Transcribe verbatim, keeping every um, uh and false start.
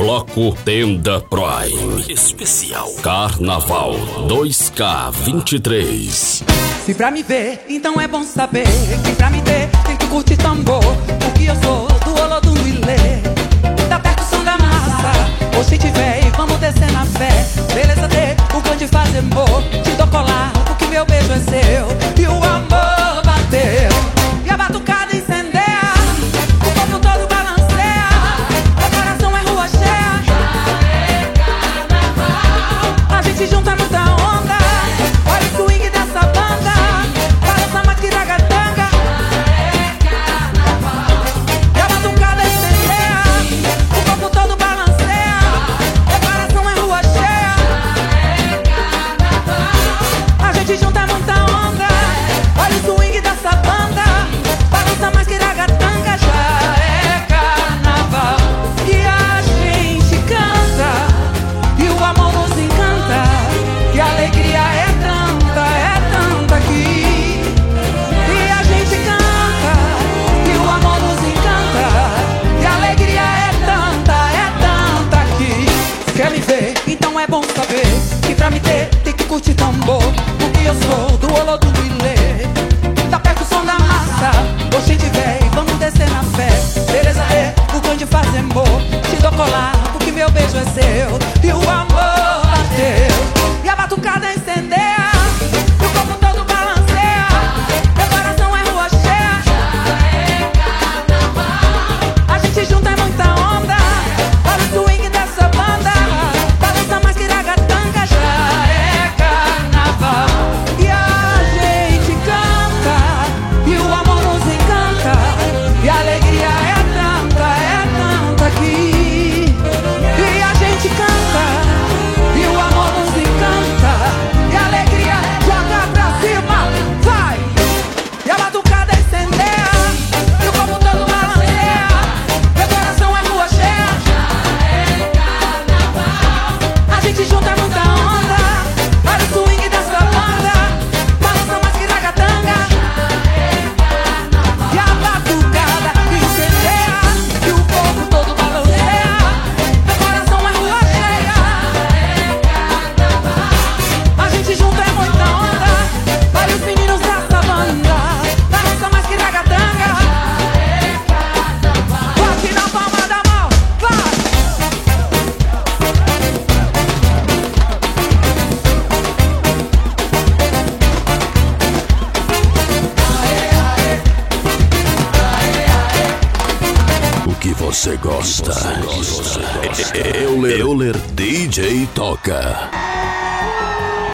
Bloco Tenda Prime Especial Carnaval dois K vinte e três. Se pra me ver, então é bom saber que pra me ter tem que curtir tambor. Porque eu sou do Olodum do Ilê, da percussão da massa. Ou se tiver, vamos descer na fé. Beleza ter o grande fazer amor. Te dou colar, porque meu beijo é seu. E o amor bateu, e a batucada incendeia, o corpo todo balanceia, o coração é rua cheia. A gente junta muita onda, olha o swing dessa banda, balança maquiragatanga. E a batucada incendeia, o corpo todo balanceia, o coração é rua cheia. A gente junta muita onda, olha o swing dessa banda, balança maquiragatanga. Já é carnaval e a gente canta, e o amor nos encanta, e a alegria é tanta, é tanta aqui. E a gente canta, e o amor nos encanta, e a alegria é tanta, é tanta aqui. Quer me ver? Então é bom saber que pra me ter tem que curtir tambor. Porque eu sou do Olodum do Ilê, da percussão da massa. Oxe, tiver, vamos descer na fé. Beleza é o grande fazer amor. Te dou colar, porque meu beijo é seu. E o amor bateu, e a batucada incendeia, e o corpo todo balanceia, meu coração é rua cheia. A gente junta é muita onda, olha o swing dessa banda, balança mais que ragatanga. Já é carnaval e a gente canta, e o amor nos encanta, e a alegria é tanta, é tanta aqui. E a gente canta, e o amor nos encanta, e a alegria joga pra cima, vai! E a batucada incendeia, e o corpo todo balanceia, meu coração é rua cheia. A gente junta muita onda, olha o swing dessa banda, balança mais que ragatanga. E a batucada incendeia, e o corpo todo balanceia, meu coração é rua cheia. A gente junta é muita onda, olha os meninos dessa banda, balança mais que ragatanga. Bate na palma da mão, vai! O que você gosta? Euler, Euler D J toca.